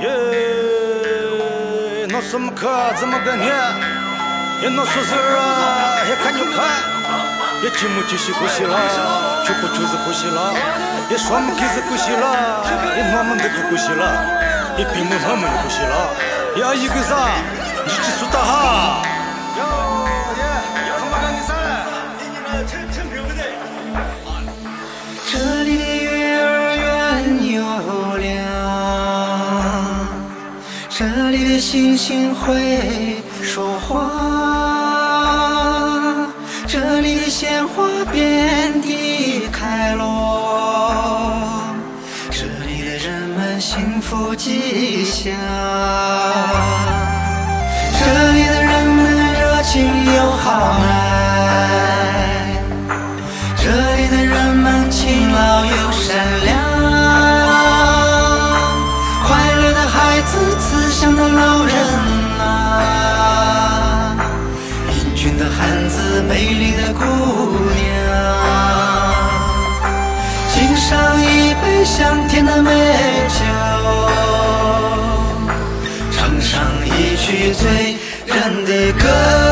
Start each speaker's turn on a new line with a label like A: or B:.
A: 耶，侬什么课怎么个念？也侬说事啊，也看就看，也节目继续过去了，就不就是过去了，也说没开始过去了，也我们这个过去了，也并不我们的过去了，也一个啥，你记住的哈。
B: 这里的月儿圆又亮，这里的星星会说话，这里的鲜花遍地开落，这里的人们幸福吉祥，这里的人们热情又豪迈，这里的人们勤劳又善良，快乐的孩子，慈祥的老人啊，英俊的汉子，美丽的姑娘，敬上一杯香甜的美酒，唱上一曲醉人的歌。